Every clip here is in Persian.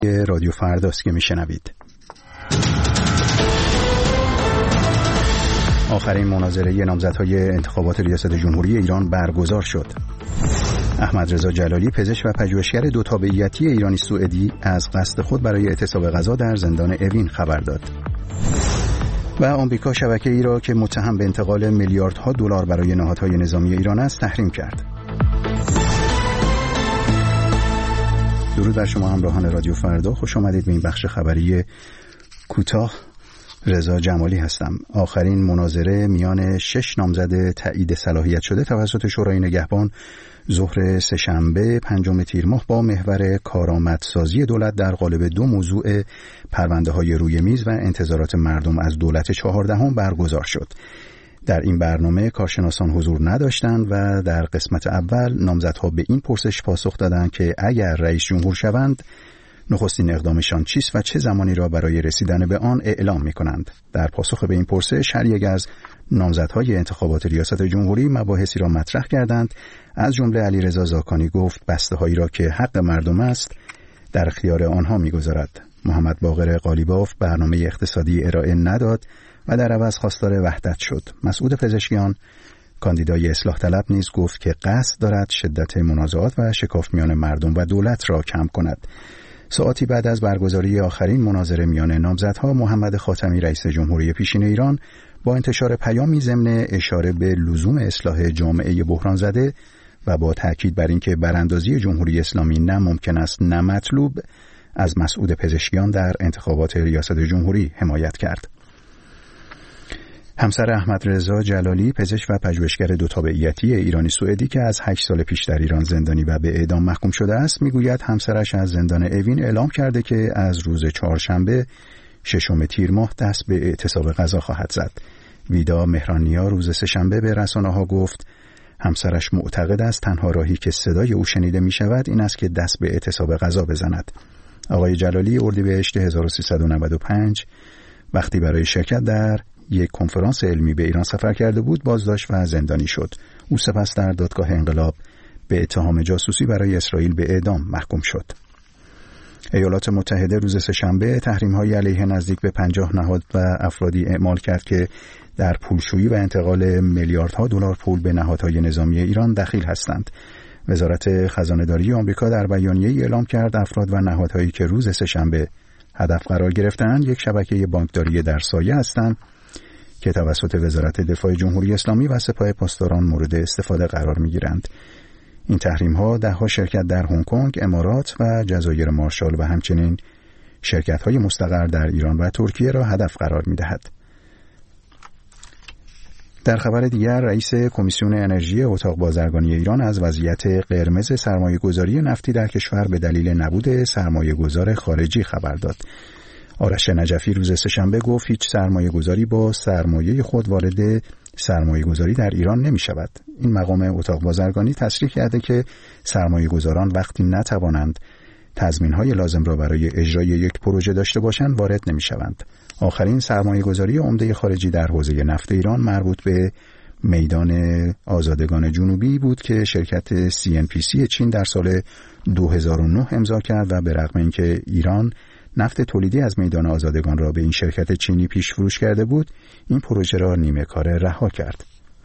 رادیو فرداست که میشنوید. آخرین مناظره نامزدهای انتخابات ریاست جمهوری ایران برگزار شد. احمد رضا جلالی، پزشک و پژوهشگر دو تابعیتی ایرانی سوئدی، از قصد خود برای اعتصاب غذا در زندان اوین خبر داد. و آمریکا شبکه‌ای را که متهم به انتقال میلیاردها دلار برای نهادهای نظامی ایران است تحریم کرد. درود بر شما همراهان رادیو فردا، خوش آمدید به این بخش خبری کوتاه. رضا جمالی هستم. آخرین مناظره میان 6 نامزد تایید صلاحیت شده توسط شورای نگهبان ظهر سه‌شنبه 5 تیر ماه با محور کارآمدسازی دولت در قالب 2 موضوع پرونده‌های روی میز و انتظارات مردم از دولت 14 برگزار شد. در این برنامه کارشناسان حضور نداشتند و در قسمت اول نامزدها به این پرسش پاسخ دادند که اگر رئیس جمهور شوند نخستین اقدامشان چیست و چه زمانی را برای رسیدن به آن اعلام می‌کنند. در پاسخ به این پرسش هر یک از نامزدهای انتخابات ریاست جمهوری مباحثی را مطرح کردند. از جمله علیرضا زاکانی گفت بسته‌هایی را که حق مردم است در اختیار آنها می‌گذارد. محمد باقر قالیباف برنامه اقتصادی ارائه نداد و در عوض خواستار وحدت شد. مسعود پزشکیان، کاندیدای اصلاح طلب، نیز گفت که قصد دارد شدت منازعات و شکاف میان مردم و دولت را کم کند. ساعتی بعد از برگزاری آخرین مناظره میان نامزدها، محمد خاتمی رئیس جمهوری پیشین ایران با انتشار پیامی ضمن اشاره به لزوم اصلاح جامعه بحران زده و با تاکید بر اینکه براندازی جمهوری اسلامی نه ممکن است نه مطلوب، از مسعود پزشکیان در انتخابات ریاست جمهوری حمایت کرد. همسر احمد رضا جلالی، پزشک و پژوهشگر دو تابعیتی ایرانی سوئدی که از 8 سال پیش در ایران زندانی و به اعدام محکوم شده است، میگوید همسرش از زندان اوین اعلام کرده که از روز چهارشنبه 6 تیر ماه دست به اعتصاب غذا خواهد زد. ویدا مهرانیا روز سه‌شنبه به رسانه‌ها گفت همسرش معتقد است تنها راهی که صدای او شنیده می شود این است که دست به اعتصاب غذا بزند. آقای جلالی اردیبهشت 1395 وقتی برای شرکت در یک کنفرانس علمی به ایران سفر کرده بود بازداشت و زندانی شد. او سپس در دادگاه انقلاب به اتهام جاسوسی برای اسرائیل به اعدام محکوم شد. ایالات متحده روز سه‌شنبه تحریم‌های علیه نزدیک به 50 نهاد و افرادی اعمال کرد که در پولشویی و انتقال میلیاردها دلار پول به نهادهای نظامی ایران دخیل هستند. وزارت خزانه‌داری آمریکا در بیانیه‌ای اعلام کرد افراد و نهادهایی که روز سه‌شنبه هدف قرار گرفتند یک شبکه بانکداری در سایه هستند که توسط وزارت دفاع جمهوری اسلامی و سپاه پاسداران مورد استفاده قرار می‌گیرند. این تحریم‌ها ده‌ها شرکت در هنگ کنگ، امارات و جزایر مارشال و همچنین شرکت‌های مستقر در ایران و ترکیه را هدف قرار می‌دهد. در خبر دیگر، رئیس کمیسیون انرژی اتاق بازرگانی ایران از وضعیت قرمز سرمایه‌گذاری نفتی در کشور به دلیل نبود سرمایه‌گذار خارجی خبر داد. آرش نجفی روز سه‌شنبه گفت هیچ سرمایه‌گذاری با سرمایه خود وارد سرمایه‌گذاری در ایران نمی‌شود. این مقام اتاق بازرگانی تصریح کرده که سرمایه‌گذاران وقتی نتوانند تضمین‌های لازم را برای اجرای یک پروژه داشته باشند وارد نمی‌شوند. آخرین سرمایه‌گذاری عمده خارجی در حوزه نفت ایران مربوط به میدان آزادگان جنوبی بود که شرکت CNPC چین در سال 2009 امضا کرد و به رغم اینکه ایران نفت تولیدی از میدان آزادگان را به این شرکت چینی پیش فروش کرده بود، این پروژه را نیمه کاره رها کرد.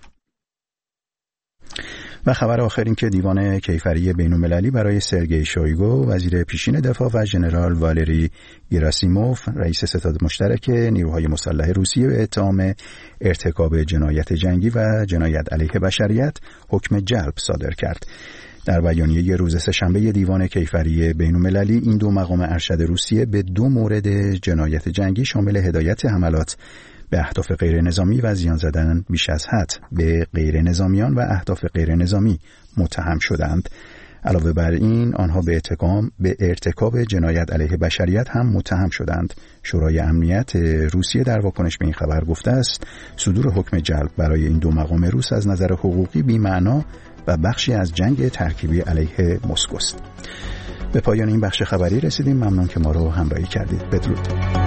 و خبر آخر این که دیوان کیفری بین‌المللی برای سرگئی شویگو وزیر پیشین دفاع و ژنرال والری گراسیموف رئیس ستاد مشترک نیروهای مسلح روسیه به اتهام ارتکاب جنایت جنگی و جنایت علیه بشریت حکم جلب صادر کرد. در بیانیه روز سه‌شنبه دیوان کیفری بین‌المللی این دو مقام ارشد روسیه به 2 مورد جنایت جنگی شامل هدایت حملات به اهداف غیر نظامی و زیان زدن بیش از حد به غیر نظامیان و اهداف غیر نظامی متهم شدند. علاوه بر این آنها به ارتکاب جنایت علیه بشریت هم متهم شدند. شورای امنیت روسیه در واکنش به این خبر گفته است صدور حکم جلب برای این 2 مقام روس از نظر حقوقی بی‌معنا و بخشی از جنگ ترکیبی علیه مسکو است. به پایان این بخش خبری رسیدیم. ممنون که ما رو همراهی کردید. بدرود.